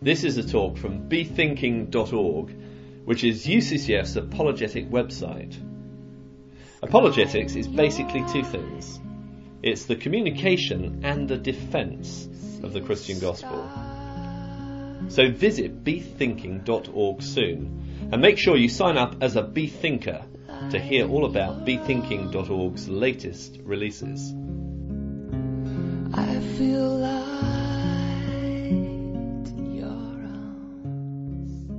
This is a talk from bethinking.org, which is UCCF's apologetic website. Apologetics is basically two things. It's the communication and the defence of the Christian gospel. So visit bethinking.org soon, and make sure you sign up as a Bethinker to hear all about bethinking.org's latest releases. I feel light in your arms.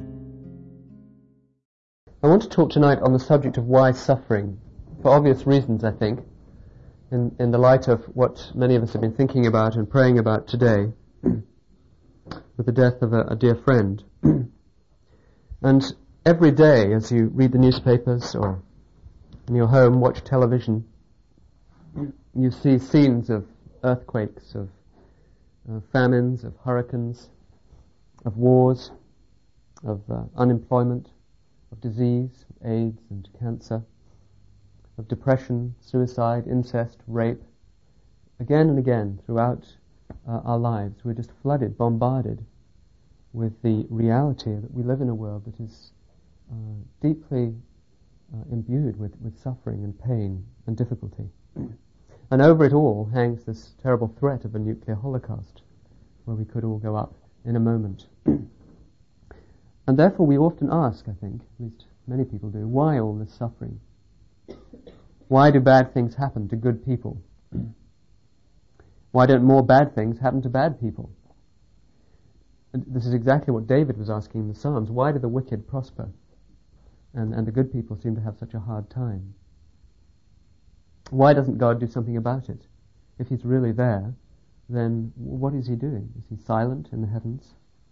I want to talk tonight on the subject of why suffering, for obvious reasons, I think, in the light of what many of us have been thinking about and praying about today, with the death of a dear friend. And every day, as you read the newspapers or in your home, watch television, you see scenes of earthquakes, of famines, of hurricanes, of wars, of unemployment, of disease, AIDS and cancer, of depression, suicide, incest, rape. Again and again throughout our lives, we're just flooded, bombarded with the reality that we live in a world that is deeply imbued with suffering and pain and difficulty. And over it all hangs this terrible threat of a nuclear holocaust, where we could all go up in a moment. And therefore we often ask, I think, at least many people do, why all this suffering? Why do bad things happen to good people? Why don't more bad things happen to bad people? And this is exactly what David was asking in the Psalms. Why do the wicked prosper and the good people seem to have such a hard time? Why doesn't God do something about it? If he's really there, then what is he doing? Is he silent in the heavens?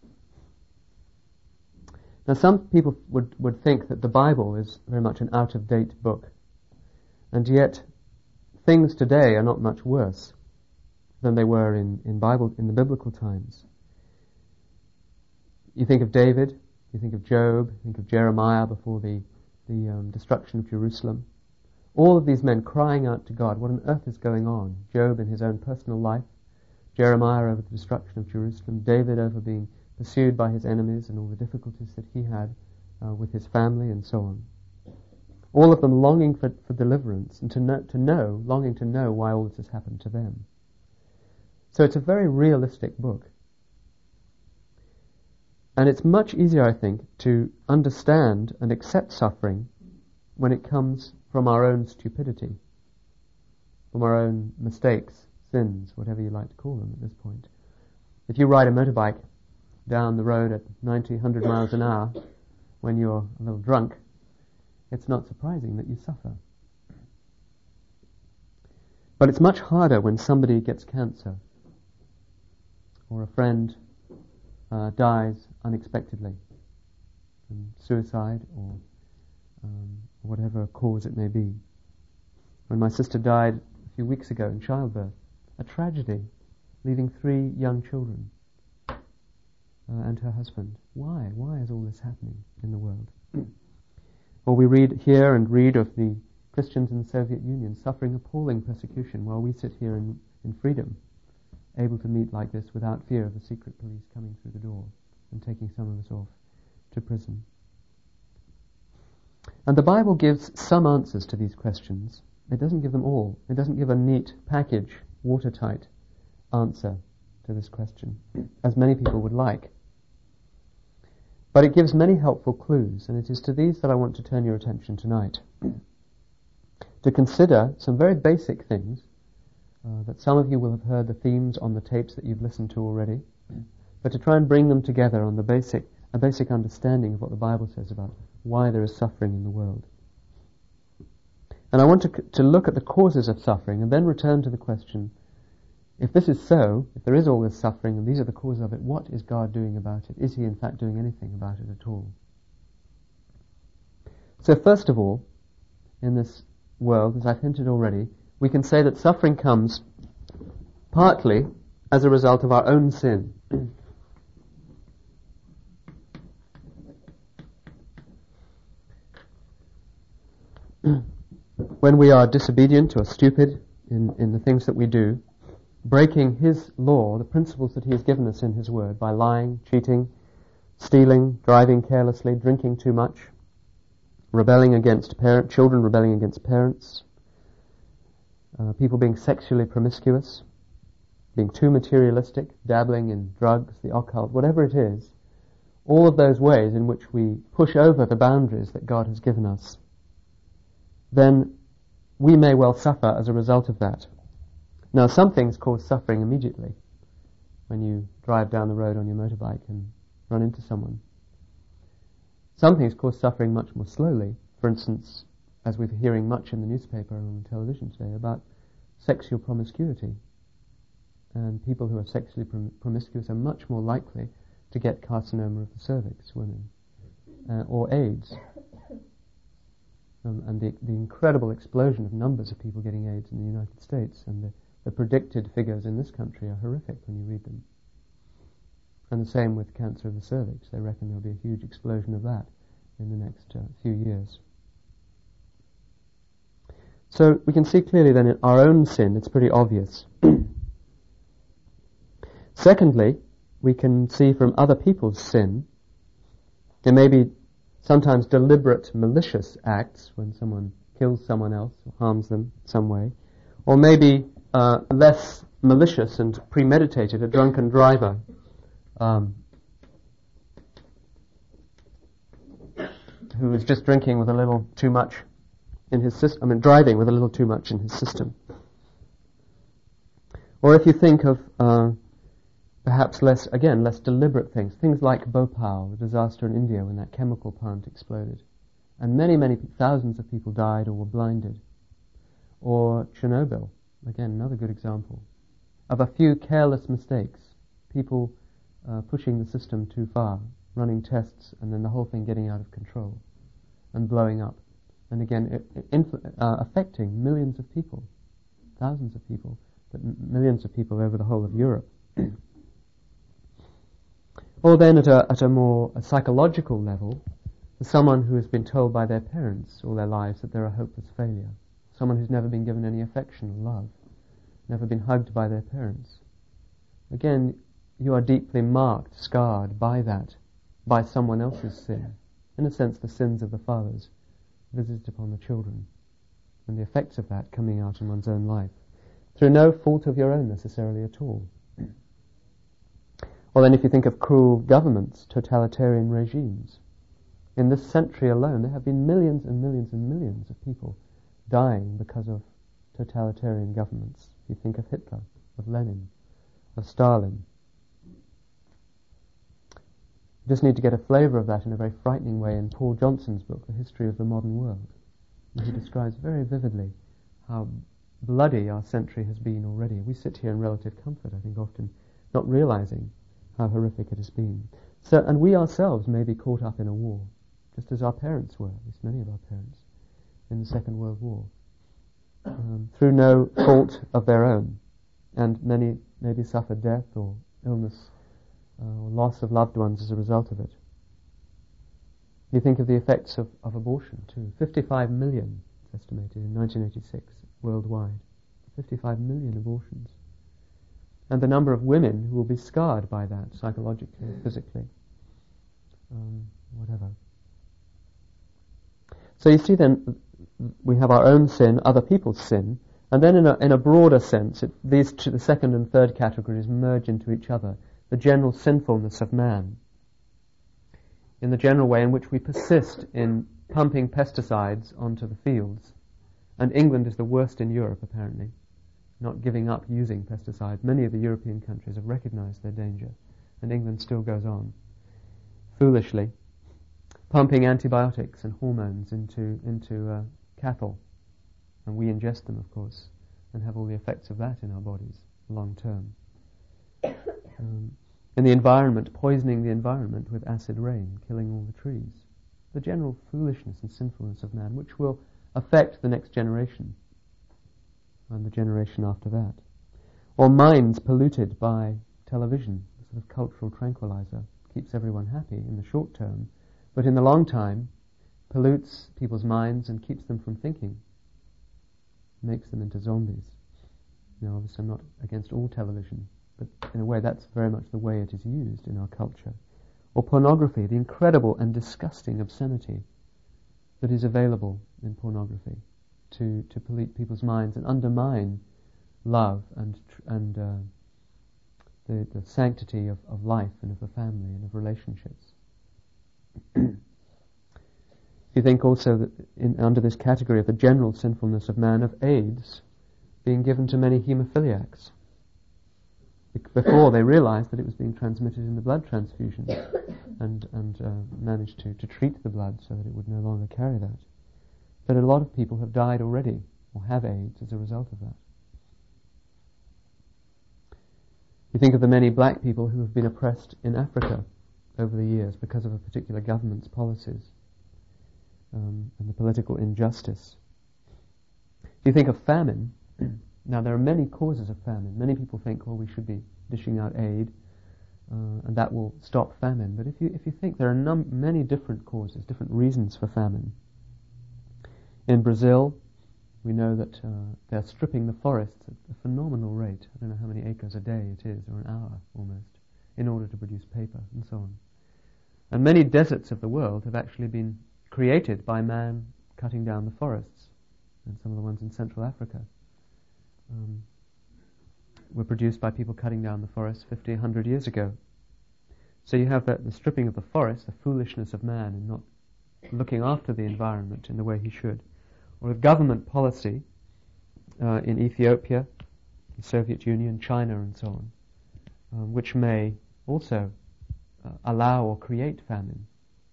Now some people would think that the Bible is very much an out-of-date book, and yet things today are not much worse than they were in the biblical times. You think of David, you think of Job, you think of Jeremiah before the destruction of Jerusalem. All of these men crying out to God, what on earth is going on? Job in his own personal life, Jeremiah over the destruction of Jerusalem, David over being pursued by his enemies and all the difficulties that he had with his family and so on. All of them longing for deliverance and longing to know why all this has happened to them. So it's a very realistic book. And it's much easier, I think, to understand and accept suffering when it comes from our own stupidity, from our own mistakes, sins, whatever you like to call them at this point. If you ride a motorbike down the road at 90, 100 miles an hour when you're a little drunk, it's not surprising that you suffer. But it's much harder when somebody gets cancer or a friend dies unexpectedly from suicide or whatever cause it may be. When my sister died a few weeks ago in childbirth, a tragedy, leaving 3 young children and her husband. Why? Why is all this happening in the world? Or we read of the Christians in the Soviet Union suffering appalling persecution while we sit here in freedom, able to meet like this without fear of the secret police coming through the door and taking some of us off to prison. And the Bible gives some answers to these questions. It doesn't give them all. It doesn't give a neat package, watertight answer to this question, as many people would like. But it gives many helpful clues, and it is to these that I want to turn your attention tonight. To consider some very basic things that some of you will have heard the themes on the tapes that you've listened to already, but to try and bring them together on a basic understanding of what the Bible says about why there is suffering in the world. And I want to look at the causes of suffering and then return to the question, if this is so, if there is all this suffering and these are the causes of it, what is God doing about it? Is he in fact doing anything about it at all? So first of all, in this world, as I've hinted already, we can say that suffering comes partly as a result of our own sin. When we are disobedient or stupid in the things that we do, breaking his law, the principles that he has given us in his word, by lying, cheating, stealing, driving carelessly, drinking too much, rebelling against children rebelling against parents, people being sexually promiscuous, being too materialistic, dabbling in drugs, the occult, whatever it is, all of those ways in which we push over the boundaries that God has given us, then we may well suffer as a result of that. Now, some things cause suffering immediately. When you drive down the road on your motorbike and run into someone. Some things cause suffering much more slowly. For instance, as we're hearing much in the newspaper and on television today about sexual promiscuity. And people who are sexually promiscuous are much more likely to get carcinoma of the cervix, women, or AIDS. And the incredible explosion of numbers of people getting AIDS in the United States, and the predicted figures in this country are horrific when you read them. And the same with cancer of the cervix. They reckon there'll be a huge explosion of that in the next few years. So we can see clearly then in our own sin, it's pretty obvious. Secondly, we can see from other people's sin, there may be sometimes deliberate malicious acts when someone kills someone else or harms them in some way, or maybe less malicious and premeditated, a drunken driver who is just drinking with a little too much in his system, driving with a little too much in his system. Or if you think of perhaps less deliberate things like Bhopal, the disaster in India when that chemical plant exploded, and many thousands of people died or were blinded. Or Chernobyl, again another good example of a few careless mistakes, people pushing the system too far, running tests, and then the whole thing getting out of control and blowing up, and again affecting millions of people, thousands of people, but millions of people over the whole of Europe. Or then at a more psychological level, someone who has been told by their parents all their lives that they're a hopeless failure, someone who's never been given any affection or love, never been hugged by their parents. Again, you are deeply marked, scarred by that, by someone else's sin. In a sense, the sins of the fathers visited upon the children, and the effects of that coming out in one's own life, through no fault of your own necessarily at all. Or then if you think of cruel governments, totalitarian regimes, in this century alone there have been millions and millions and millions of people dying because of totalitarian governments. You think of Hitler, of Lenin, of Stalin. You just need to get a flavour of that in a very frightening way in Paul Johnson's book, The History of the Modern World. And he describes very vividly how bloody our century has been already. We sit here in relative comfort, I think, often not realising how horrific it has been. So, and we ourselves may be caught up in a war, just as our parents were, at least many of our parents, in the Second World War, through no fault of their own, and many maybe suffered death or illness or loss of loved ones as a result of it. You think of the effects of abortion too. 55 million, it's estimated, in 1986 worldwide. 55 million abortions. And the number of women who will be scarred by that, psychologically, physically, whatever. So you see then, we have our own sin, other people's sin, and then in a broader sense, these two, the second and third categories merge into each other. The general sinfulness of man, in the general way in which we persist in pumping pesticides onto the fields. And England is the worst in Europe, apparently, not giving up using pesticides. Many of the European countries have recognized their danger, and England still goes on, foolishly, pumping antibiotics and hormones into cattle. And we ingest them, of course, and have all the effects of that in our bodies, long term. In the environment, poisoning the environment with acid rain, killing all the trees. The general foolishness and sinfulness of man, which will affect the next generation and the generation after that. Or minds polluted by television, a sort of cultural tranquilizer, keeps everyone happy in the short term, but in the long time pollutes people's minds and keeps them from thinking, makes them into zombies. Obviously I'm not against all television, but in a way that's very much the way it is used in our culture. Or pornography, the incredible and disgusting obscenity that is available in pornography to pollute people's minds and undermine love and the sanctity of life and of the family and of relationships. You think also that under this category of the general sinfulness of man, of AIDS being given to many haemophiliacs. Before they realized that it was being transmitted in the blood transfusion and managed to treat the blood so that it would no longer carry that. But a lot of people have died already or have AIDS as a result of that. You think of the many black people who have been oppressed in Africa over the years because of a particular government's policies and the political injustice. You think of famine. Now, there are many causes of famine. Many people think, well, we should be dishing out aid, and that will stop famine. But if you think there are many different causes, different reasons for famine. In Brazil, we know that they're stripping the forests at a phenomenal rate. I don't know how many acres a day it is, or an hour almost, in order to produce paper and so on. And many deserts of the world have actually been created by man cutting down the forests, and some of the ones in Central Africa were produced by people cutting down the forest 50, 100 years ago. So you have the stripping of the forest, the foolishness of man in not looking after the environment in the way he should. Or a government policy in Ethiopia, the Soviet Union, China and so on, which may also allow or create famine.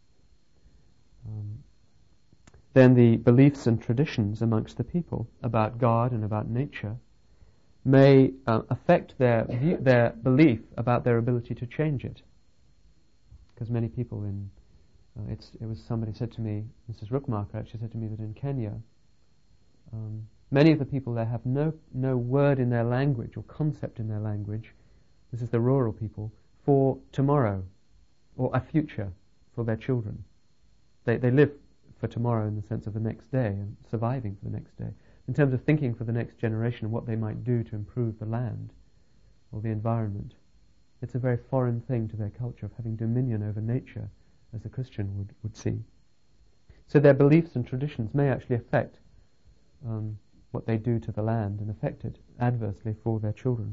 Then the beliefs and traditions amongst the people about God and about nature may affect their belief about their ability to change it. Because many people it was somebody said to me, Mrs. Rookmarker actually said to me that in Kenya, many of the people there have no word in their language or concept in their language, this is the rural people, for tomorrow or a future for their children. They live for tomorrow in the sense of the next day and surviving for the next day. In terms of thinking for the next generation and what they might do to improve the land or the environment, it's a very foreign thing to their culture of having dominion over nature, as a Christian would see. So their beliefs and traditions may actually affect what they do to the land and affect it adversely for their children.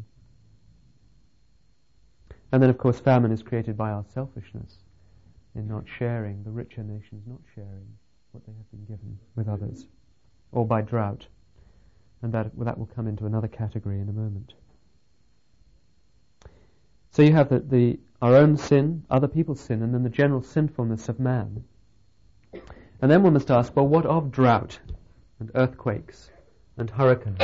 And then, of course, famine is created by our selfishness in not sharing, the richer nations not sharing what they have been given with others, or by drought. And that will come into another category in a moment. So you have our own sin, other people's sin, and then the general sinfulness of man. And then one must ask, well, what of drought and earthquakes and hurricanes?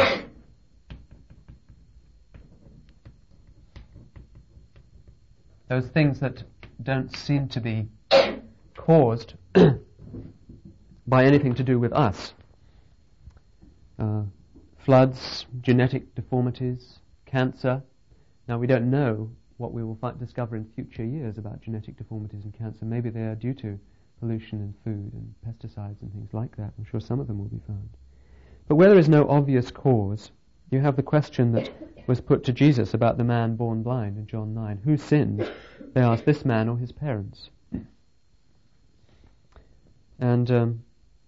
Those things that don't seem to be caused by anything to do with us. Floods, genetic deformities, cancer. Now we don't know what we will discover in future years about genetic deformities and cancer. Maybe they are due to pollution in food and pesticides and things like that. I'm sure some of them will be found. But where there is no obvious cause, you have the question that was put to Jesus about the man born blind in John 9. Who sinned? They asked, this man or his parents. And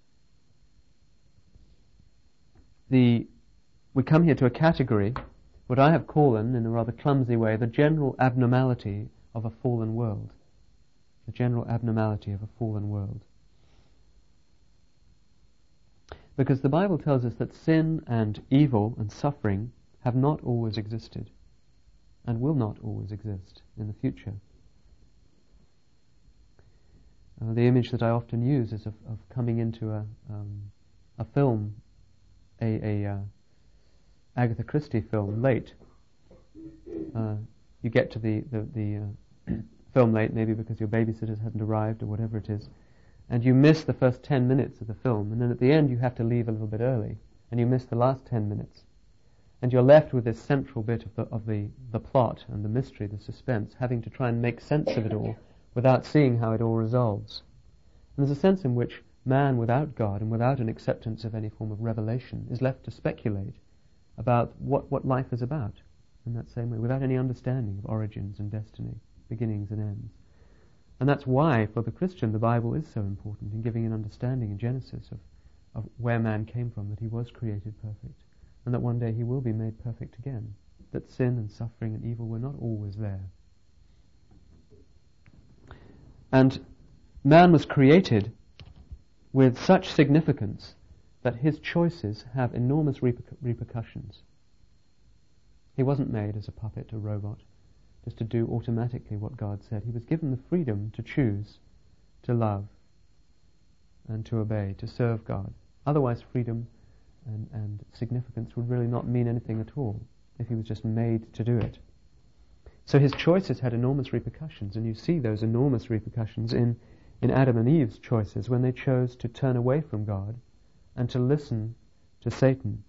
we come here to a category, what I have called in a rather clumsy way, the general abnormality of a fallen world. The general abnormality of a fallen world. Because the Bible tells us that sin and evil and suffering have not always existed and will not always exist in the future. The image that I often use is of coming into a film, a Agatha Christie film, late. You get to the film late, maybe because your babysitters hadn't arrived or whatever it is, and you miss the first 10 minutes of the film, and then at the end you have to leave a little bit early, and you miss the last 10 minutes. And you're left with this central bit of the plot and the mystery, the suspense, having to try and make sense of it all without seeing how it all resolves. And there's a sense in which man without God and without an acceptance of any form of revelation is left to speculate about what life is about in that same way, without any understanding of origins and destiny, beginnings and ends. And that's why, for the Christian, the Bible is so important in giving an understanding in Genesis of where man came from, that he was created perfect, and that one day he will be made perfect again, that sin and suffering and evil were not always there. And man was created with such significance that his choices have enormous repercussions. He wasn't made as a puppet, a robot, just to do automatically what God said. He was given the freedom to choose, to love, and to obey, to serve God. Otherwise, freedom and significance would really not mean anything at all if he was just made to do it. So his choices had enormous repercussions, and you see those enormous repercussions in Adam and Eve's choices when they chose to turn away from God and to listen to Satan.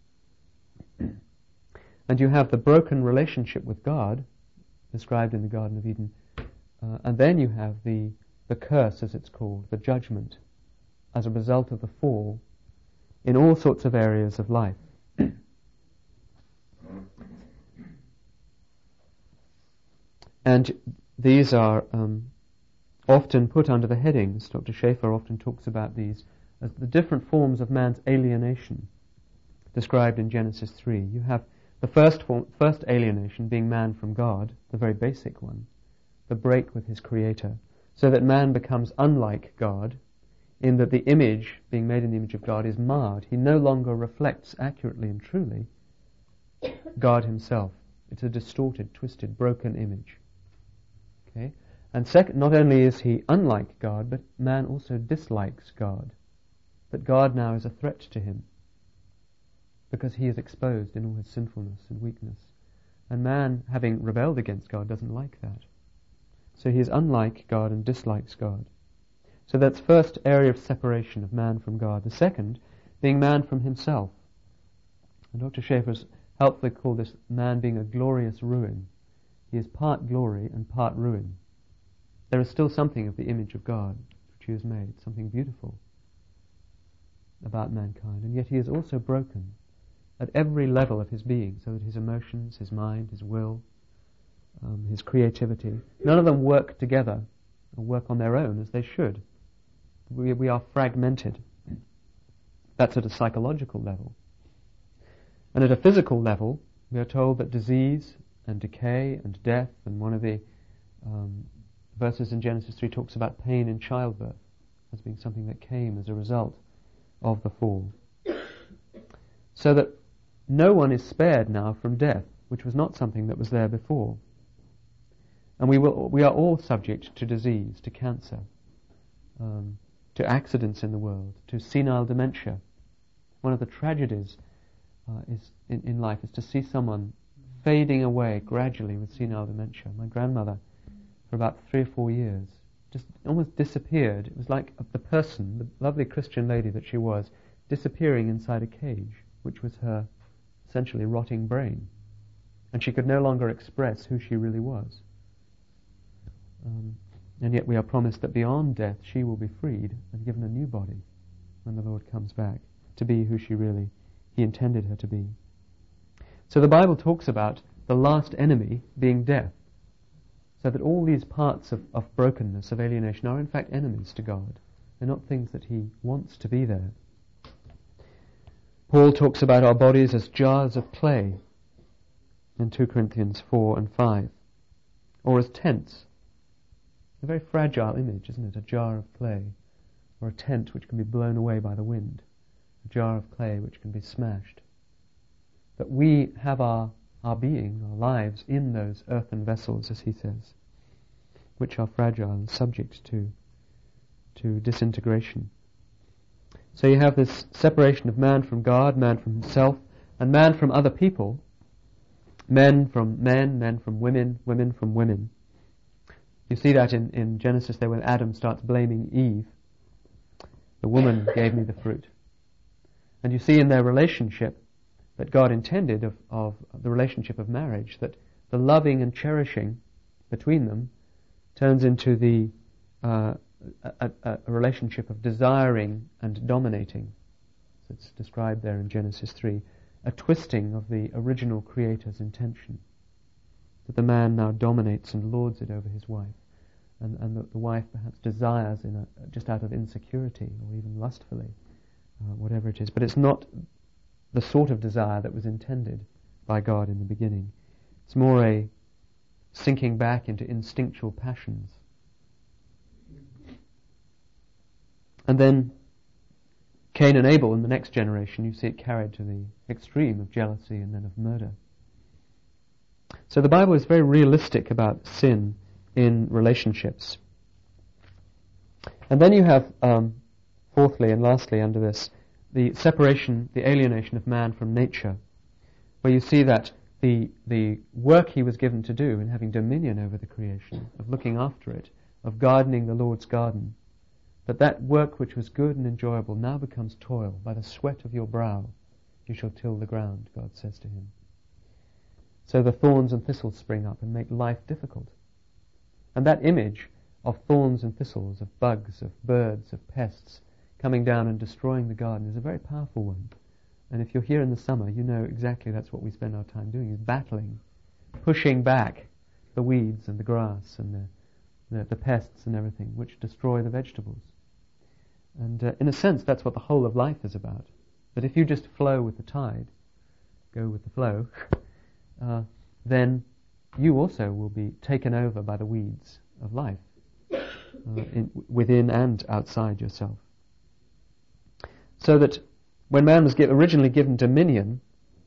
And you have the broken relationship with God described in the Garden of Eden, and then you have the curse, as it's called, the judgment, as a result of the fall in all sorts of areas of life. And these are often put under the headings. Dr. Schaeffer often talks about these as the different forms of man's alienation described in Genesis 3. You have the first alienation being man from God, the very basic one, the break with his Creator, so that man becomes unlike God, in that the image, being made in the image of God, is marred. He no longer reflects accurately and truly God himself. It's a distorted, twisted, broken image. Okay? And second, not only is he unlike God, but man also dislikes God. That God now is a threat to him, because he is exposed in all his sinfulness and weakness. And man, having rebelled against God, doesn't like that. So he is unlike God and dislikes God. So that's first area of separation of man from God. The second, being man from himself. And Dr. Schaeffer's helpfully called this man being a glorious ruin. He is part glory and part ruin. There is still something of the image of God which he has made, something beautiful about mankind, and yet he is also broken at every level of his being, so that his emotions, his mind, his will, his creativity, none of them work together or work on their own as they should. We are fragmented. That's at a psychological level. And at a physical level, we are told that disease and decay and death, and one of the verses in Genesis 3 talks about pain in childbirth as being something that came as a result of the fall. So that no one is spared now from death, which was not something that was there before. And we are all subject to disease, to cancer, to accidents in the world, to senile dementia. One of the tragedies in life is to see someone fading away gradually with senile dementia. My grandmother, for about 3 or 4 years, just almost disappeared. It was like the person, the lovely Christian lady that she was, disappearing inside a cage, which was her essentially rotting brain. And she could no longer express who she really was. And yet we are promised that beyond death she will be freed and given a new body when the Lord comes back to be who He intended her to be. So the Bible talks about the last enemy being death, so that all these parts of brokenness, of alienation, are in fact enemies to God. They're not things that He wants to be there. Paul talks about our bodies as jars of clay in 2 Corinthians 4 and 5, or as tents. A very fragile image, isn't it? A jar of clay, or a tent which can be blown away by the wind, a jar of clay which can be smashed. But we have our being, our lives, in those earthen vessels, as he says, which are fragile and subject to disintegration. So you have this separation of man from God, man from himself, and man from other people, men from men, men from women, women from women. You see that in Genesis there when Adam starts blaming Eve. The woman gave me the fruit. And you see in their relationship that God intended of the relationship of marriage, that the loving and cherishing between them turns into a relationship of desiring and dominating. So it's described there in Genesis 3 a twisting of the original Creator's intention, that the man now dominates and lords it over his wife, and that the wife perhaps desires just out of insecurity or even lustfully, whatever it is. But it's not the sort of desire that was intended by God in the beginning. It's more a sinking back into instinctual passions. And then Cain and Abel in the next generation, you see it carried to the extreme of jealousy and then of murder. So the Bible is very realistic about sin in relationships. And then you have, fourthly and lastly under this, the separation, the alienation of man from nature, where you see that the work he was given to do in having dominion over the creation, of looking after it, of gardening the Lord's garden, that work which was good and enjoyable now becomes toil. By the sweat of your brow you shall till the ground, God says to him. So the thorns and thistles spring up and make life difficult. And that image of thorns and thistles, of bugs, of birds, of pests, coming down and destroying the garden is a very powerful one. And if you're here in the summer, you know exactly that's what we spend our time doing, is battling, pushing back the weeds and the grass and the pests and everything which destroy the vegetables. And in a sense, that's what the whole of life is about. That if you just flow with the tide, go with the flow, then you also will be taken over by the weeds of life, within and outside yourself. So that when man was originally given dominion,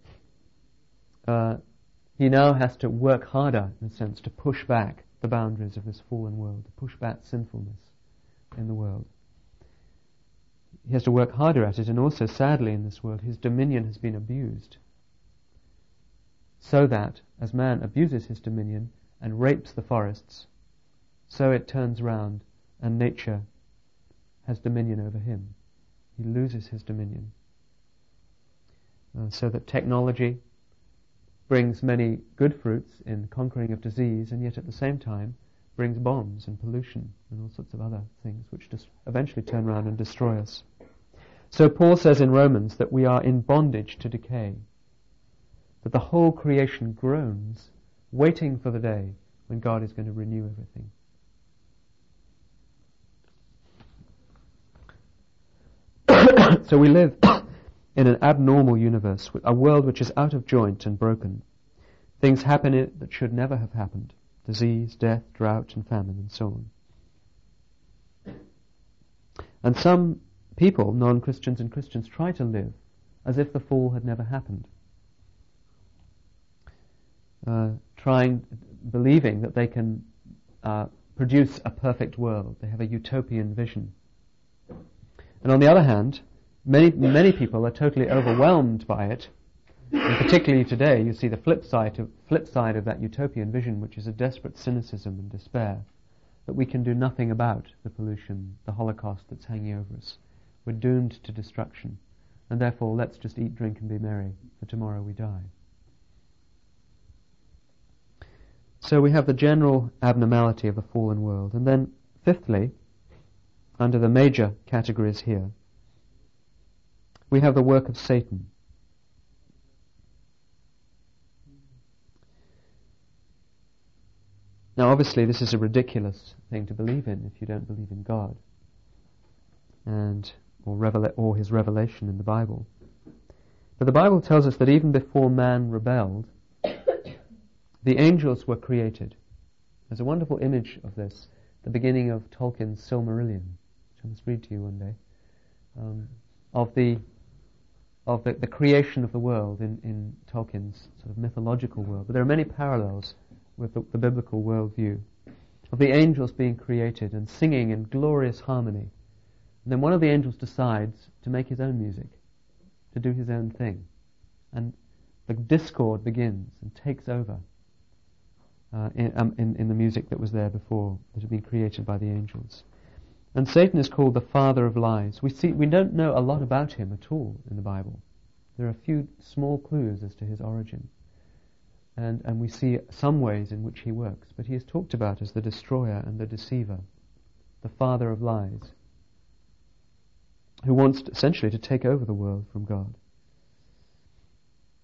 he now has to work harder, in a sense, to push back the boundaries of this fallen world, to push back sinfulness in the world. He has to work harder at it, and also, sadly, in this world, his dominion has been abused. So that, as man abuses his dominion and rapes the forests, so it turns round and nature has dominion over him. He loses his dominion. So that technology brings many good fruits in conquering of disease, and yet at the same time brings bombs and pollution and all sorts of other things which just eventually turn around and destroy us. So Paul says in Romans that we are in bondage to decay, that the whole creation groans, waiting for the day when God is going to renew everything. So we live in an abnormal universe, a world which is out of joint and broken. Things happen in it that should never have happened. Disease, death, drought and famine and so on. And some people, non-Christians and Christians, try to live as if the fall had never happened. Believing that they can produce a perfect world. They have a utopian vision. And on the other hand, many people are totally overwhelmed by it. And particularly today, you see the flip side of that utopian vision, which is a desperate cynicism and despair, that we can do nothing about the pollution, the Holocaust that's hanging over us. We're doomed to destruction, and therefore let's just eat, drink and be merry, for tomorrow we die. So we have the general abnormality of a fallen world. And then, fifthly, under the major categories here, we have the work of Satan. Now obviously this is a ridiculous thing to believe in if you don't believe in God or his revelation in the Bible. But the Bible tells us that even before man rebelled, the angels were created. There's a wonderful image of this, the beginning of Tolkien's Silmarillion, which I must read to you one day, of the creation of the world in Tolkien's sort of mythological world. But there are many parallels with the biblical worldview of the angels being created and singing in glorious harmony. And then one of the angels decides to make his own music, to do his own thing. And the discord begins and takes over in the music that was there before, that had been created by the angels. And Satan is called the father of lies. We don't know a lot about him at all in the Bible. There are a few small clues as to his origin. And we see some ways in which he works. But he is talked about as the destroyer and the deceiver, the father of lies, who wants essentially to take over the world from God.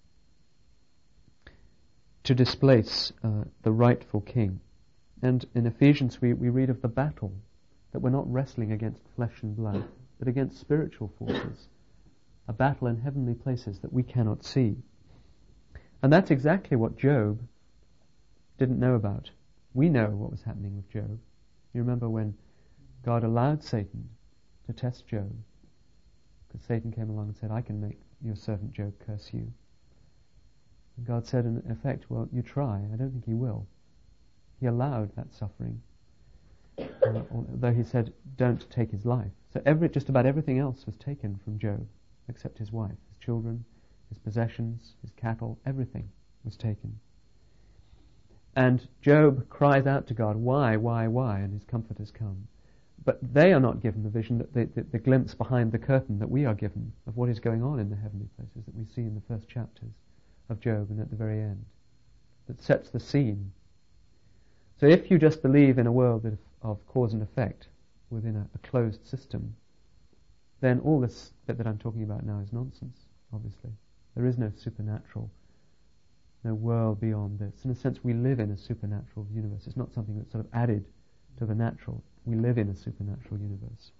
to displace the rightful king. And in Ephesians we read of the battle, that we're not wrestling against flesh and blood, but against spiritual forces, a battle in heavenly places that we cannot see. And that's exactly what Job didn't know about. We know what was happening with Job. You remember when God allowed Satan to test Job, because Satan came along and said, I can make your servant Job curse you. And God said in effect, well, you try. I don't think he will. He allowed that suffering, although he said, don't take his life. So just about everything else was taken from Job, except his wife, his children, his possessions, his cattle, everything was taken. And Job cries out to God, why? And his comfort has come. But they are not given the vision, the glimpse behind the curtain that we are given of what is going on in the heavenly places that we see in the first chapters of Job and at the very end, that sets the scene. So if you just believe in a world of cause and effect within a closed system, then all this bit that I'm talking about now is nonsense, obviously. There is no supernatural, no world beyond this. In a sense, we live in a supernatural universe. It's not something that's sort of added to the natural. We live in a supernatural universe.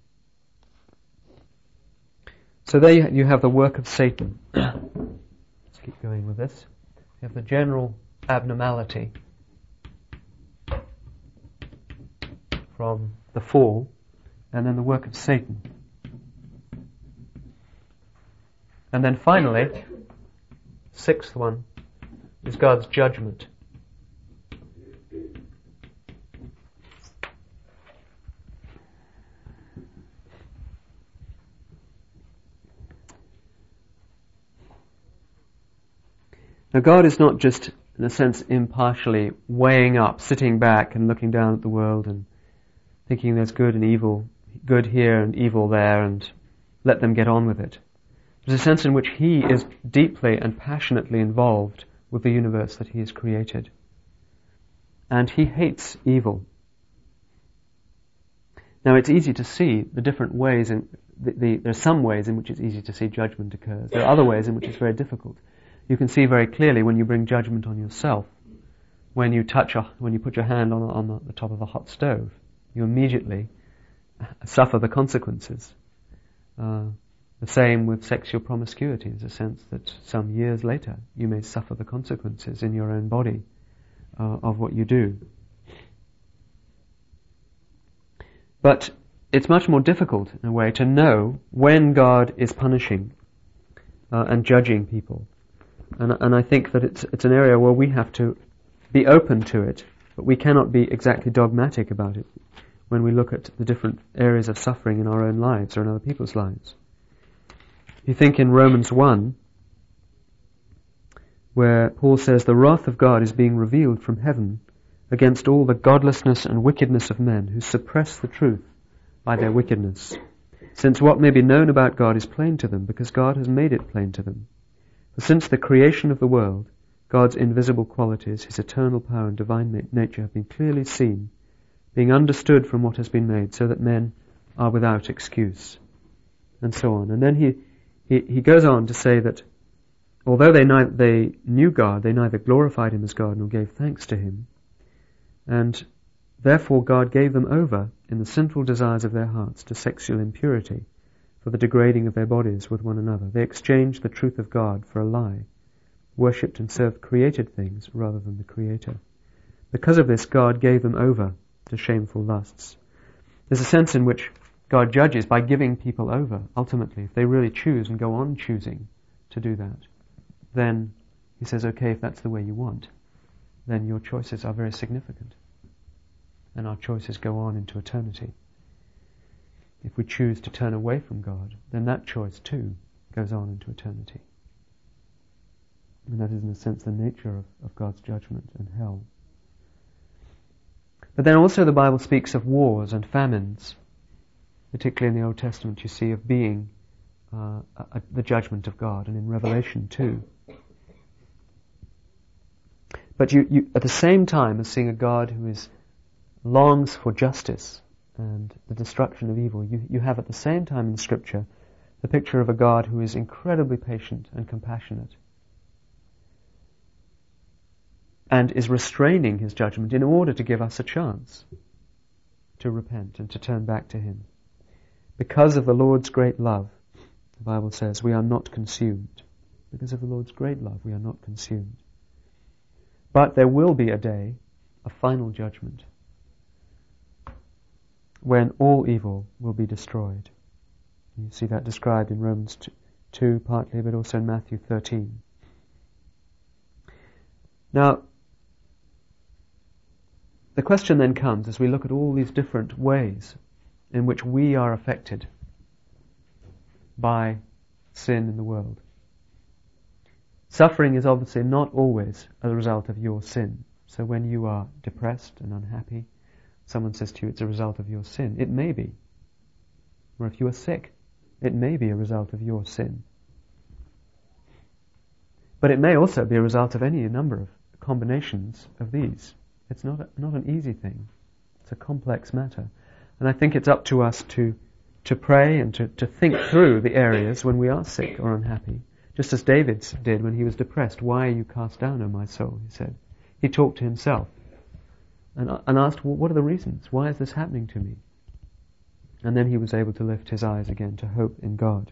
So there you have the work of Satan. Let's keep going with this. You have the general abnormality from the fall, and then the work of Satan. And then finally, sixth one, is God's judgment. Now God is not just, in a sense, impartially weighing up, sitting back and looking down at the world and thinking there's good and evil, good here and evil there, and let them get on with it. There's a sense in which He is deeply and passionately involved with the universe that He has created. And He hates evil. Now it's easy to see the different ways, there are some ways in which it's easy to see judgment occurs. There are other ways in which it's very difficult. You can see very clearly when you bring judgment on yourself, when you put your hand on the top of a hot stove, you immediately suffer the consequences. The same with sexual promiscuity. There's a sense that some years later you may suffer the consequences in your own body of what you do. But it's much more difficult, in a way, to know when God is punishing and judging people. And I think that it's an area where we have to be open to it, but we cannot be exactly dogmatic about it when we look at the different areas of suffering in our own lives or in other people's lives. You think in Romans 1, where Paul says, the wrath of God is being revealed from heaven against all the godlessness and wickedness of men who suppress the truth by their wickedness, since what may be known about God is plain to them, because God has made it plain to them. For since the creation of the world, God's invisible qualities, His eternal power and divine nature have been clearly seen, being understood from what has been made, so that men are without excuse. And so on. And then he goes on to say that although they knew God, they neither glorified Him as God nor gave thanks to Him. And therefore God gave them over in the sinful desires of their hearts to sexual impurity, for the degrading of their bodies with one another. They exchanged the truth of God for a lie, worshipped and served created things rather than the Creator. Because of this, God gave them over to shameful lusts. There's a sense in which God judges by giving people over, ultimately. If they really choose and go on choosing to do that, then He says, okay, if that's the way you want, then your choices are very significant. And our choices go on into eternity. If we choose to turn away from God, then that choice too goes on into eternity. And that is, in a sense, the nature of God's judgment and hell. But then also the Bible speaks of wars and famines. Particularly in the Old Testament, you see of being the judgment of God, and in Revelation too. But you at the same time as seeing a God who longs for justice and the destruction of evil, you have at the same time in Scripture the picture of a God who is incredibly patient and compassionate. and is restraining his judgment in order to give us a chance to repent and to turn back to him. Because of the Lord's great love, the Bible says, we are not consumed. Because of the Lord's great love, we are not consumed. But there will be a day, a final judgment, when all evil will be destroyed. You see that described in Romans 2 partly, but also in Matthew 13. Now, the question then comes, as we look at all these different ways in which we are affected by sin in the world. Suffering is obviously not always a result of your sin. So when you are depressed and unhappy, someone says to you it's a result of your sin. It may be. Or if you are sick, it may be a result of your sin. But it may also be a result of any number of combinations of these. It's not an easy thing. It's a complex matter. And I think it's up to us to pray and to think through the areas when we are sick or unhappy. Just as David did when he was depressed. Why are you cast down, O my soul? He said. He talked to himself and asked, well, what are the reasons? Why is this happening to me? And then he was able to lift his eyes again to hope in God.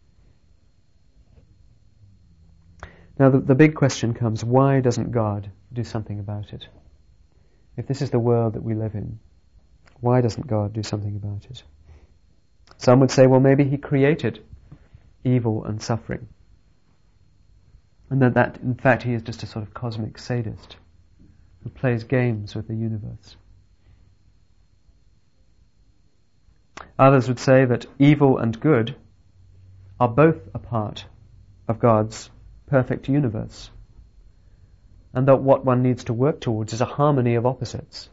Now the big question comes, why doesn't God do something about it? If this is the world that we live in, why doesn't God do something about it? Some would say, well, maybe he created evil and suffering. And that in fact he is just a sort of cosmic sadist who plays games with the universe. Others would say that evil and good are both a part of God's perfect universe, and that what one needs to work towards is a harmony of opposites.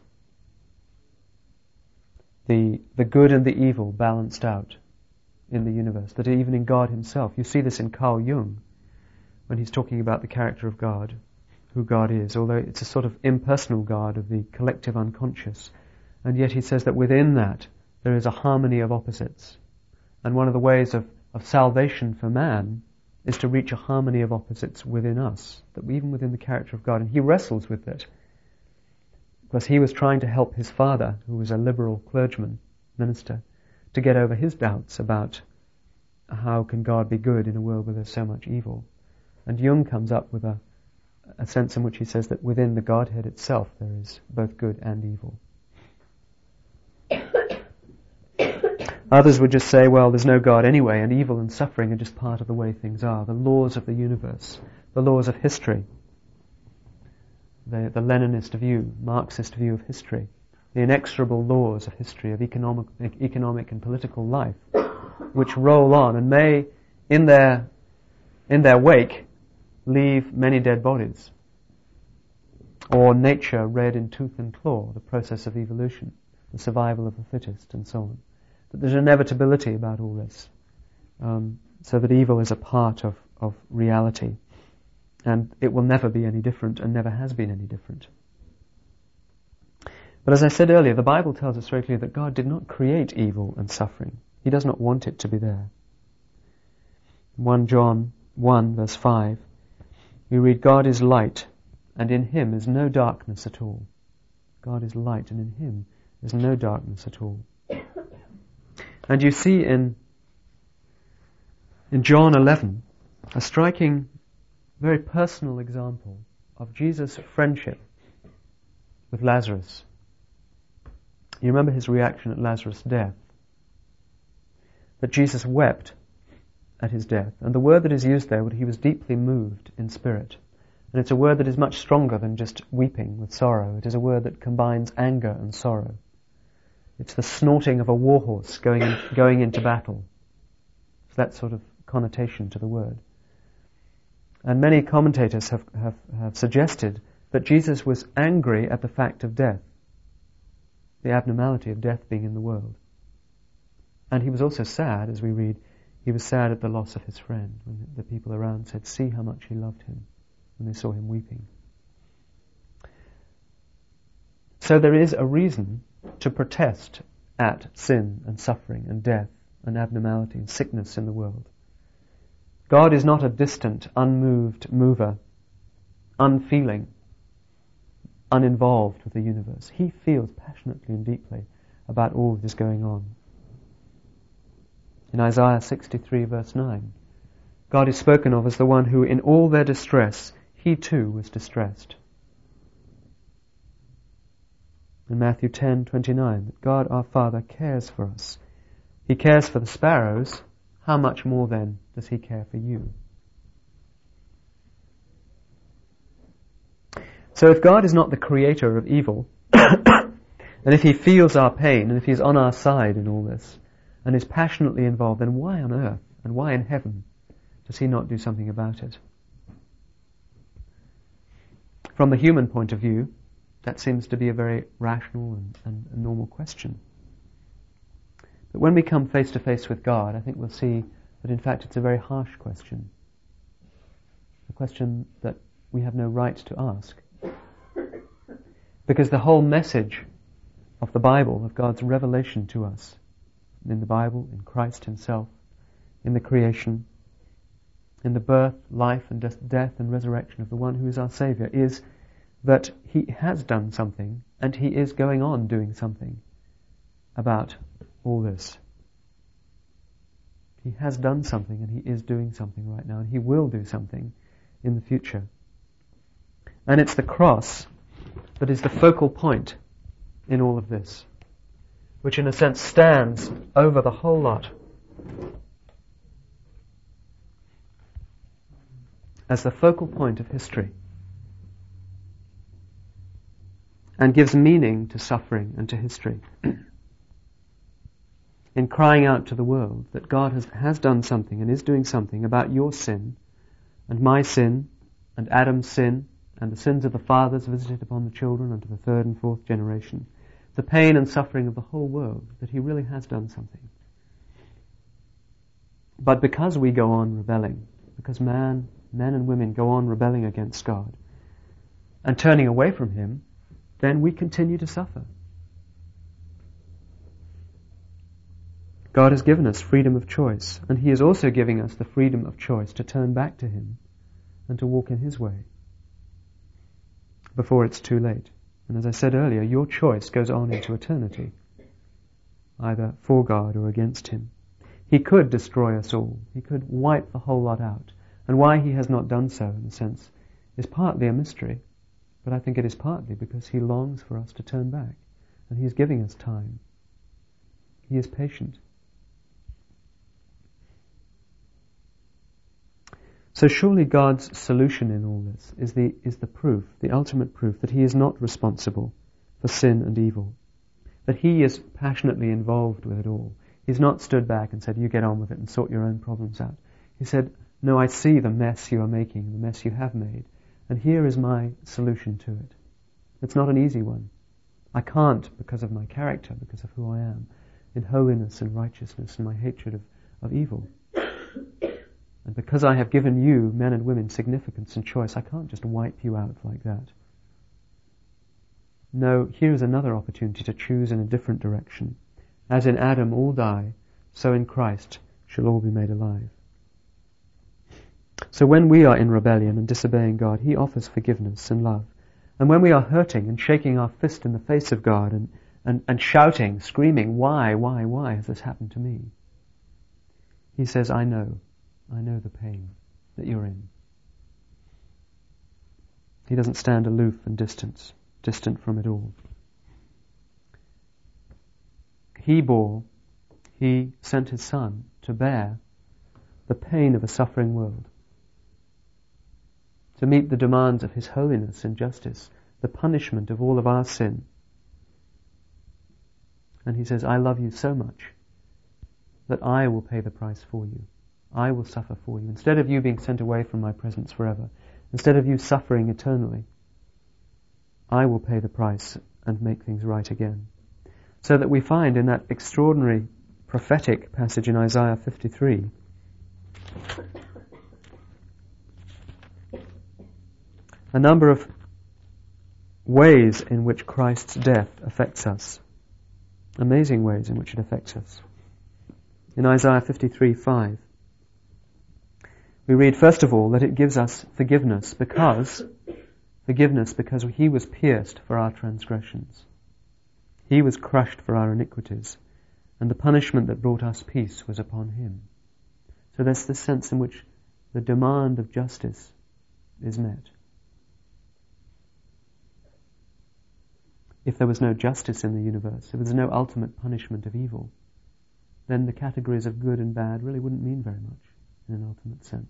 The good and the evil balanced out in the universe, that even in God himself. You see this in Carl Jung, when he's talking about the character of God, who God is, although it's a sort of impersonal God of the collective unconscious. And yet he says that within that there is a harmony of opposites. And one of the ways of salvation for man is to reach a harmony of opposites within us, that even within the character of God. And he wrestles with it, because he was trying to help his father, who was a liberal clergyman, minister, to get over his doubts about how can God be good in a world where there's so much evil. And Jung comes up with a sense in which he says that within the Godhead itself there is both good and evil. Others would just say, well, there's no God anyway, and evil and suffering are just part of the way things are, the laws of the universe, the laws of history, the Leninist view, Marxist view of history, the inexorable laws of history, of economic and political life, which roll on and may, in their wake, leave many dead bodies. Or nature read in tooth and claw, the process of evolution, the survival of the fittest, and so on. That there's inevitability about all this, so that evil is a part of reality, and it will never be any different, and never has been any different. But as I said earlier, the Bible tells us very clearly that God did not create evil and suffering. He does not want it to be there. 1 John 1 verse 5, we read, God is light, and in him is no darkness at all. God is light, and in him is no darkness at all. And you see in John 11 a striking, very personal example of Jesus' friendship with Lazarus. You remember his reaction at Lazarus' death, that Jesus wept at his death. And the word that is used there, he was deeply moved in spirit. And it's a word that is much stronger than just weeping with sorrow. It is a word that combines anger and sorrow. It's the snorting of a warhorse going into battle. It's that sort of connotation to the word. And many commentators have suggested that Jesus was angry at the fact of death, the abnormality of death being in the world. And he was also sad, as we read, he was sad at the loss of his friend, when the people around said, see how much he loved him, when they saw him weeping. So there is a reason to protest at sin and suffering and death and abnormality and sickness in the world. God is not a distant, unmoved mover, unfeeling, uninvolved with the universe. He feels passionately and deeply about all that is going on. In Isaiah 63 verse 9, God is spoken of as the one who in all their distress, he too was distressed. In Matthew 10:29, that God our Father cares for us. He cares for the sparrows. How much more then does he care for you? So if God is not the creator of evil, and if he feels our pain, and if he's on our side in all this, and is passionately involved, then why on earth, and why in heaven, does he not do something about it? From the human point of view, that seems to be a very rational and normal question. But when we come face to face with God, I think we'll see that in fact it's a very harsh question. A question that we have no right to ask. Because the whole message of the Bible, of God's revelation to us, in the Bible, in Christ himself, in the creation, in the birth, life and death and resurrection of the one who is our Saviour, is that he has done something and he is going on doing something about all this. He has done something and he is doing something right now, and he will do something in the future. And it's the cross that is the focal point in all of this, which in a sense stands over the whole lot as the focal point of history, and gives meaning to suffering and to history. In crying out to the world that God has done something and is doing something about your sin and my sin and Adam's sin and the sins of the fathers visited upon the children unto the third and fourth generation, the pain and suffering of the whole world, that he really has done something. But because we go on rebelling, because men and women go on rebelling against God and turning away from him, then we continue to suffer. God has given us freedom of choice, and he is also giving us the freedom of choice to turn back to him and to walk in his way before it's too late. And as I said earlier, your choice goes on into eternity, either for God or against him. He could destroy us all. He could wipe the whole lot out. And why he has not done so, in a sense, is partly a mystery. But I think it is partly because he longs for us to turn back. And he is giving us time. He is patient. So surely God's solution in all this is the proof, the ultimate proof, that he is not responsible for sin and evil. That he is passionately involved with it all. He's not stood back and said, you get on with it and sort your own problems out. He said, no, I see the mess you are making, the mess you have made, and here is my solution to it. It's not an easy one. I can't, because of my character, because of who I am, in holiness and righteousness and my hatred of evil. And because I have given you, men and women, significance and choice, I can't just wipe you out like that. No, here is another opportunity to choose in a different direction. As in Adam all die, so in Christ shall all be made alive. So when we are in rebellion and disobeying God, he offers forgiveness and love. And when we are hurting and shaking our fist in the face of God and shouting, screaming, why has this happened to me? He says, I know the pain that you're in. He doesn't stand aloof and distant from it all. He sent his Son to bear the pain of a suffering world, to meet the demands of his holiness and justice, the punishment of all of our sin. And he says, I love you so much that I will pay the price for you. I will suffer for you. Instead of you being sent away from my presence forever, instead of you suffering eternally, I will pay the price and make things right again. So that we find in that extraordinary prophetic passage in Isaiah 53, a number of ways in which Christ's death affects us. Amazing ways in which it affects us. In Isaiah 53:5, we read, first of all, that it gives us forgiveness because Forgiveness because he was pierced for our transgressions. He was crushed for our iniquities, and the punishment that brought us peace was upon him. So there's this sense in which the demand of justice is met. If there was no justice in the universe, if there was no ultimate punishment of evil, then the categories of good and bad really wouldn't mean very much in an ultimate sense.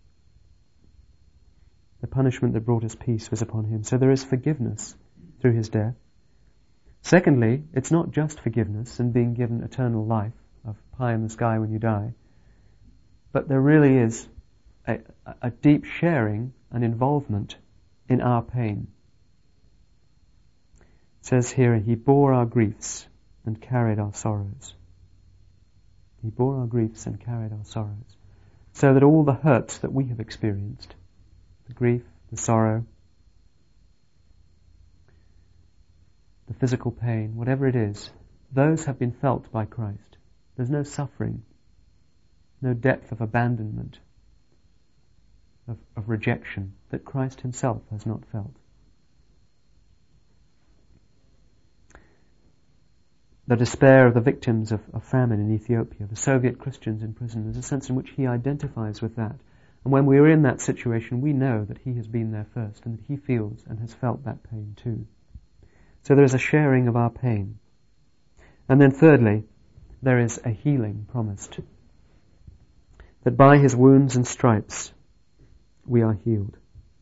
The punishment that brought us peace was upon him. So there is forgiveness through his death. Secondly, it's not just forgiveness and being given eternal life of pie in the sky when you die, but there really is a deep sharing and involvement in our pain. It says here, he bore our griefs and carried our sorrows. He bore our griefs and carried our sorrows. So that all the hurts that we have experienced, the grief, the sorrow, the physical pain, whatever it is, those have been felt by Christ. There's no suffering, no depth of abandonment, of rejection that Christ himself has not felt. The despair of the victims of famine in Ethiopia, the Soviet Christians in prison, there's a sense in which he identifies with that. And when we are in that situation, we know that he has been there first and that he feels and has felt that pain too. So there is a sharing of our pain. And then thirdly, there is a healing promised. That by his wounds and stripes we are healed.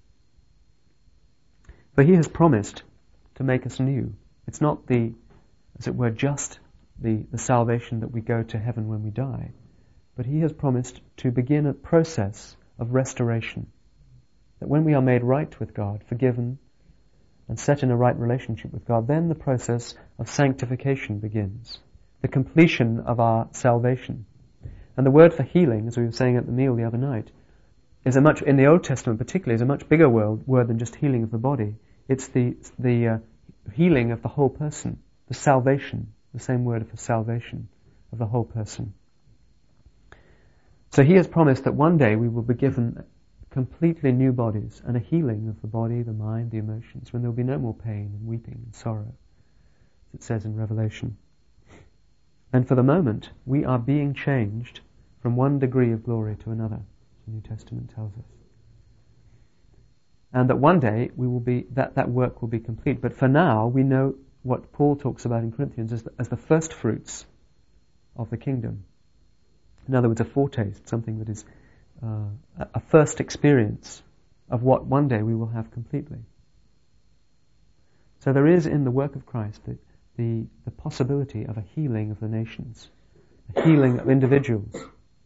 For he has promised to make us new. It's not as it were, just the salvation that we go to heaven when we die. But he has promised to begin a process of restoration. That when we are made right with God, forgiven, and set in a right relationship with God, then the process of sanctification begins. The completion of our salvation. And the word for healing, as we were saying at the meal the other night, is in the Old Testament particularly, is a much bigger word than just healing of the body. It's the healing of the whole person. The salvation, the same word for salvation of the whole person. So he has promised that one day we will be given completely new bodies and a healing of the body, the mind, the emotions, when there will be no more pain and weeping and sorrow, as it says in Revelation. And for the moment, we are being changed from one degree of glory to another, the New Testament tells us. And that one day that work will be complete. But for now, we know what Paul talks about in Corinthians as the first fruits of the kingdom. In other words, a foretaste, something that is a first experience of what one day we will have completely. So there is in the work of Christ the possibility of a healing of the nations, a healing of individuals.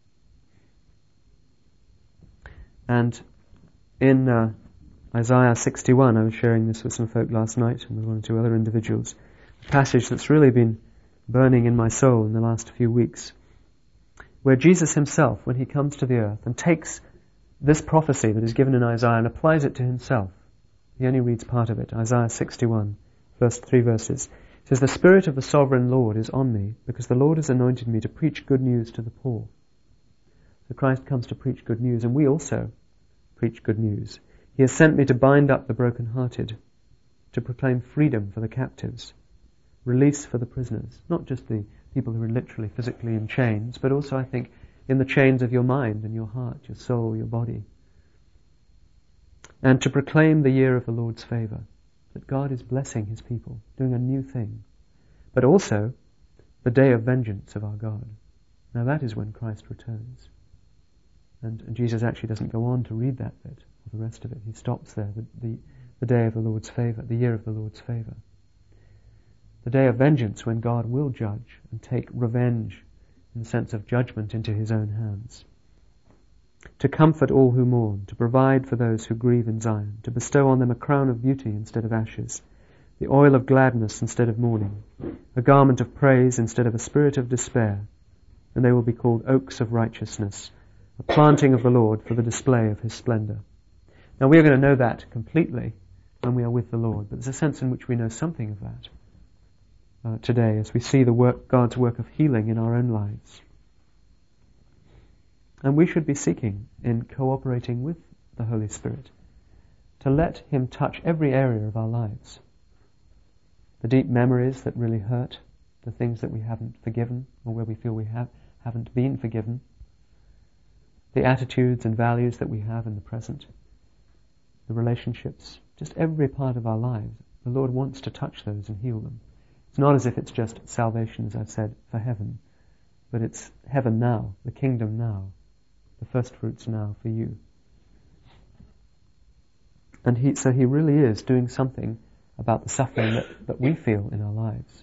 And in Isaiah 61, I was sharing this with some folk last night and with one or two other individuals, a passage that's really been burning in my soul in the last few weeks, where Jesus himself, when he comes to the earth and takes this prophecy that is given in Isaiah and applies it to himself. He only reads part of it, Isaiah 61, first 3 verses. It says, "The Spirit of the Sovereign Lord is on me, because the Lord has anointed me to preach good news to the poor." So Christ comes to preach good news, and we also preach good news. He has sent me to bind up the brokenhearted, to proclaim freedom for the captives, release for the prisoners, not just the people who are literally physically in chains, but also, I think, in the chains of your mind and your heart, your soul, your body. And to proclaim the year of the Lord's favour, that God is blessing his people, doing a new thing. But also, the day of vengeance of our God. Now that is when Christ returns. And Jesus actually doesn't go on to read that bit, or the rest of it. He stops there, the day of the Lord's favour, the year of the Lord's favour. The day of vengeance when God will judge and take revenge in the sense of judgment into his own hands. To comfort all who mourn, to provide for those who grieve in Zion, to bestow on them a crown of beauty instead of ashes, the oil of gladness instead of mourning, a garment of praise instead of a spirit of despair, and they will be called oaks of righteousness, a planting of the Lord for the display of his splendour. Now we are going to know that completely when we are with the Lord, but there's a sense in which we know something of that today as we see God's work of healing in our own lives. And we should be seeking in cooperating with the Holy Spirit to let him touch every area of our lives. The deep memories that really hurt, the things that we haven't forgiven, or where we feel we haven't been forgiven, the attitudes and values that we have in the present, the relationships, just every part of our lives. The Lord wants to touch those and heal them. It's not as if it's just salvation, as I've said, for heaven, but it's heaven now, the kingdom now, the first fruits now for you. And so he really is doing something about the suffering that we feel in our lives.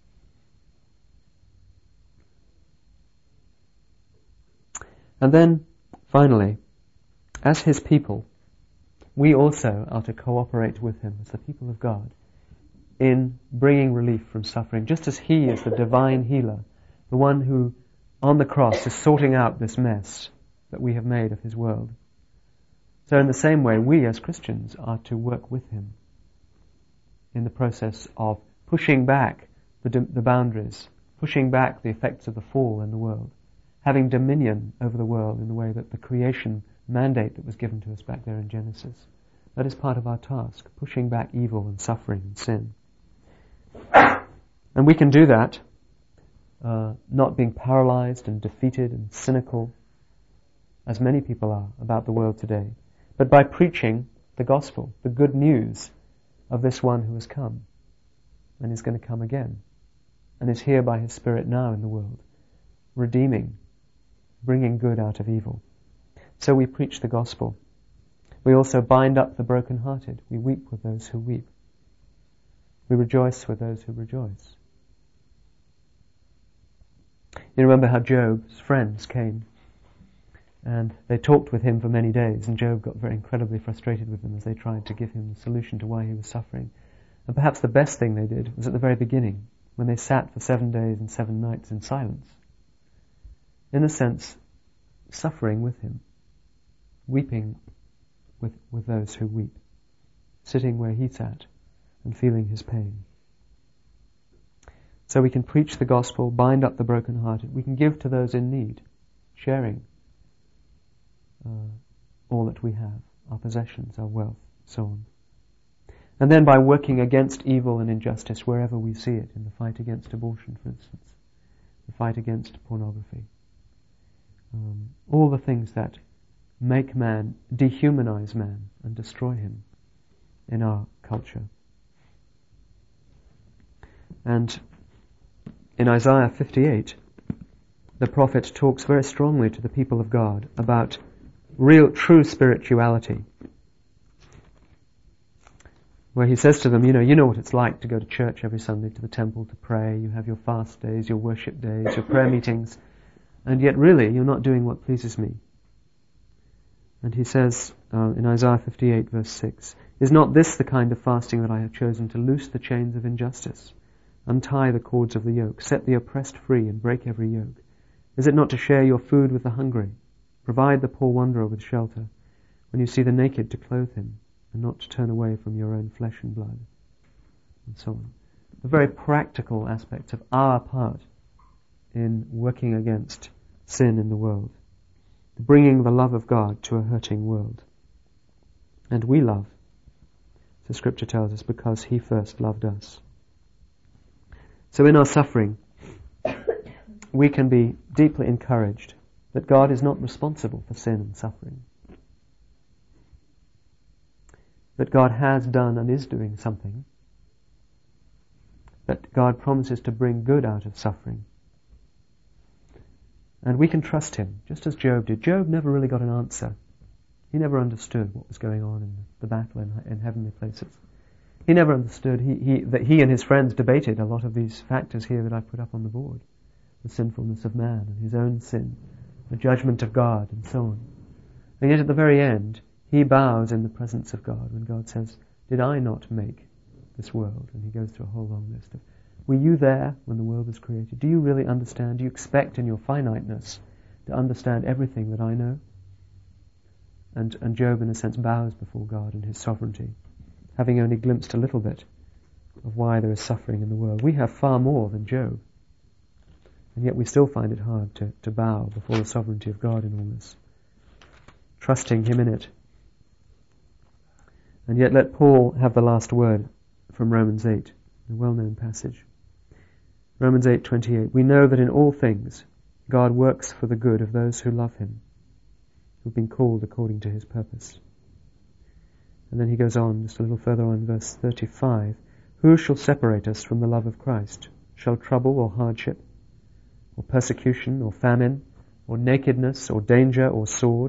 And then, finally, as his people, we also are to cooperate with him as the people of God in bringing relief from suffering, just as he is the divine healer, the one who on the cross is sorting out this mess that we have made of his world. So in the same way, we as Christians are to work with him in the process of pushing back the boundaries, pushing back the effects of the fall in the world, having dominion over the world in the way that the creation mandate that was given to us back there in Genesis. That is part of our task, pushing back evil and suffering and sin. And we can do that not being paralyzed and defeated and cynical, as many people are about the world today, but by preaching the gospel, the good news of this one who has come and is going to come again and is here by his Spirit now in the world, redeeming, bringing good out of evil. So we preach the gospel. We also bind up the brokenhearted. We weep with those who weep. We rejoice with those who rejoice. You remember how Job's friends came and they talked with him for many days, and Job got very incredibly frustrated with them as they tried to give him the solution to why he was suffering. And perhaps the best thing they did was at the very beginning, when they sat for 7 days and 7 nights in silence. In a sense, suffering with him, weeping with those who weep, sitting where he sat and feeling his pain. So we can preach the gospel, bind up the brokenhearted. We can give to those in need, sharing all that we have, our possessions, our wealth, so on. And then by working against evil and injustice wherever we see it, in the fight against abortion, for instance, the fight against pornography, all the things that make man, dehumanize man and destroy him in our culture. And in Isaiah 58, the prophet talks very strongly to the people of God about real, true spirituality, where he says to them, you know what it's like to go to church every Sunday, to the temple to pray, you have your fast days, your worship days, your prayer meetings, and yet really you're not doing what pleases me. And he says in Isaiah 58 verse 6, "Is not this the kind of fasting that I have chosen, to loose the chains of injustice, untie the cords of the yoke, set the oppressed free and break every yoke? Is it not to share your food with the hungry, provide the poor wanderer with shelter, when you see the naked to clothe him, and not to turn away from your own flesh and blood?" And so on. The very practical aspects of our part in working against sin in the world, bringing the love of God to a hurting world. And we love, the Scripture tells us, because he first loved us. So in our suffering, we can be deeply encouraged that God is not responsible for sin and suffering. That God has done and is doing something. That God promises to bring good out of suffering. And we can trust him, just as Job did. Job never really got an answer. He never understood what was going on in the battle in heavenly places. He never understood that he and his friends debated a lot of these factors here that I put up on the board. The sinfulness of man and his own sin, the judgment of God, and so on. And yet at the very end, he bows in the presence of God when God says, "Did I not make this world?" And he goes through a whole long list of, were you there when the world was created? Do you really understand? Do you expect in your finiteness to understand everything that I know? And Job, in a sense, bows before God and his sovereignty, having only glimpsed a little bit of why there is suffering in the world. We have far more than Job, and yet we still find it hard to bow before the sovereignty of God in all this, trusting him in it. And yet let Paul have the last word from Romans 8, a well-known passage. Romans 8:28. We know that in all things God works for the good of those who love him, who've been called according to his purpose. And then he goes on, just a little further on, verse 35. Who shall separate us from the love of Christ? Shall trouble or hardship, or persecution, or famine, or nakedness, or danger, or sword?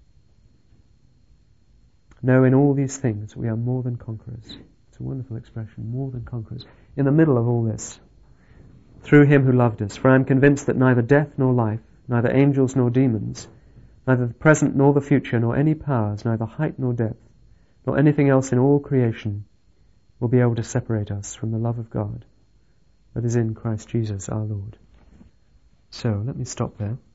No, in all these things we are more than conquerors. It's a wonderful expression, more than conquerors. In the middle of all this, through him who loved us. For I am convinced that neither death nor life, neither angels nor demons, neither the present nor the future, nor any powers, neither height nor depth, nor anything else in all creation will be able to separate us from the love of God that is in Christ Jesus our Lord. So, let me stop there.